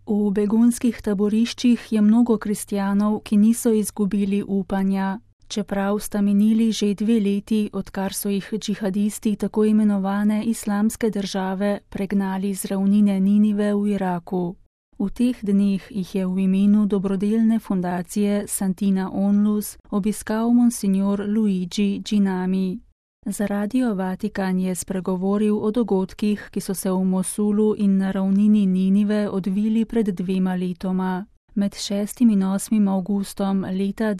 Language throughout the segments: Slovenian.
V begunskih taboriščih je mnogo kristjanov, ki niso izgubili upanja. Čeprav sta minili že 2 leti, odkar so jih džihadisti tako imenovane islamske države pregnali z ravnine Ninive v Iraku. V teh dneh jih je v imenu dobrodelne fundacije Santina Onlus obiskal monsignor Luigi Ginami. Za Radio Vatikan je spregovoril o dogodkih, ki so se v Mosulu in na ravnini Ninive odvili pred 2 letoma. Med 6. in 8. avgustom leta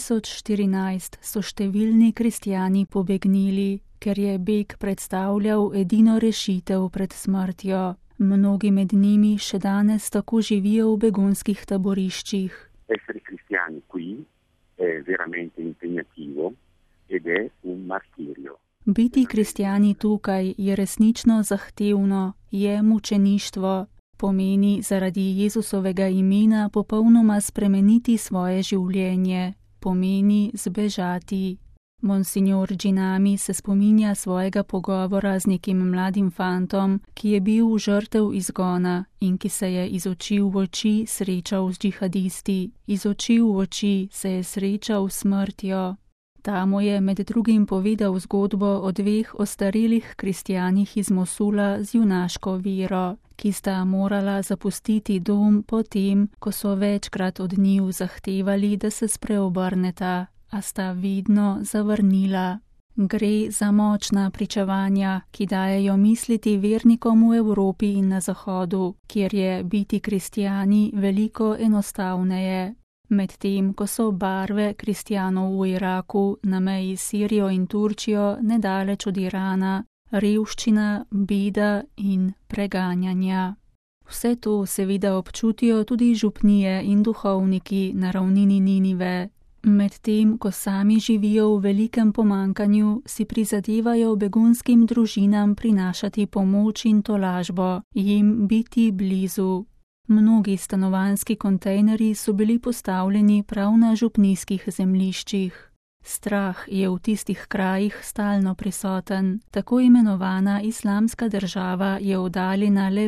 2014 so številni kristjani pobegnili, ker je beg predstavljal edino rešitev pred smrtjo. Mnogi med njimi še danes tako živijo v begunskih taboriščih. Essere cristiani qui è veramente impegnativo ed è un martirio. Biti kristjani tukaj je resnično zahtevno, je mučeništvo. Pomeni zaradi Jezusovega imena popolnoma spremeniti svoje življenje. Pomeni zbežati. Monsignor Ginami se spominja svojega pogovora z nekim mladim fantom, ki je bil žrtev izgona in ki se je iz oči v oči srečal z džihadisti. Iz oči v oči se je srečal s smrtjo. Ta mu je med drugim povedal zgodbo o 2 ostarelih kristjanih iz Mosula z junaško vero, ki sta morala zapustiti dom potem, ko so večkrat od njiju zahtevali, da se spreobrneta, a sta vedno zavrnila. Gre za močna pričevanja, ki dajejo misliti vernikom v Evropi in na Zahodu, kjer je biti kristjani veliko enostavneje. Medtem ko so barve kristjanov v Iraku na meji s Sirijo in Turčijo nedaleč od Irana, revščina, beda in preganjanja. Vse to seveda občutijo tudi župnije in duhovniki na ravnini Ninive. Medtem ko sami živijo v velikem pomanjkanju, si prizadevajo begunskim družinam prinašati pomoč in tolažbo, jim biti blizu. Mnogi stanovanjski kontejnerji so bili postavljeni prav na župnijskih zemljiščih. Strah je v tistih krajih stalno prisoten. Tako imenovana islamska država je oddaljena le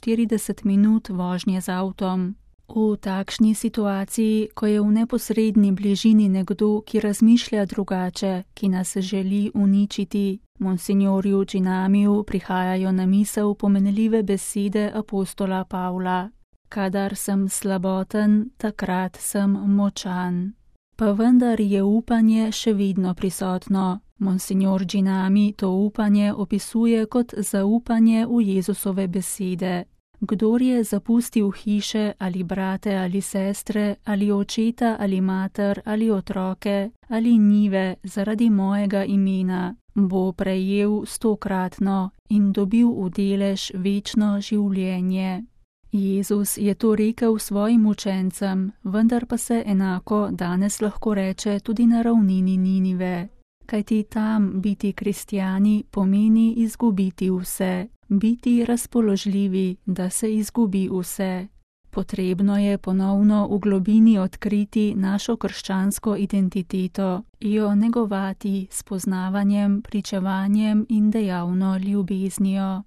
45 minut vožnje z avtom. V takšni situaciji, ko je v neposredni bližini nekdo, ki razmišlja drugače, ki nas želi uničiti, monsignorju Ginamiju prihajajo na misel pomenljive besede apostola Pavla. Kadar sem slaboten, takrat sem močan. Pa vendar je upanje še vedno prisotno. Monsignor Ginami to upanje opisuje kot zaupanje v Jezusove besede. Kdor je zapustil hiše ali brate ali sestre ali očeta ali mater ali otroke ali njive zaradi mojega imena, bo prejel 100-kratno in dobil v delež večno življenje. Jezus je to rekel svojim učencem, vendar pa se enako danes lahko reče tudi na ravnini Ninive. Kajti tam biti kristjani pomeni izgubiti vse, biti razpoložljivi, da se izgubi vse. Potrebno je ponovno v globini odkriti našo krščansko identiteto, jo negovati s poznavanjem, pričevanjem in dejavno ljubeznijo.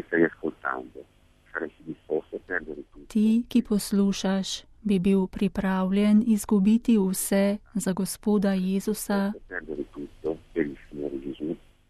Ti, ki poslušaš, bi bil pripravljen izgubiti vse za Gospoda Jezusa?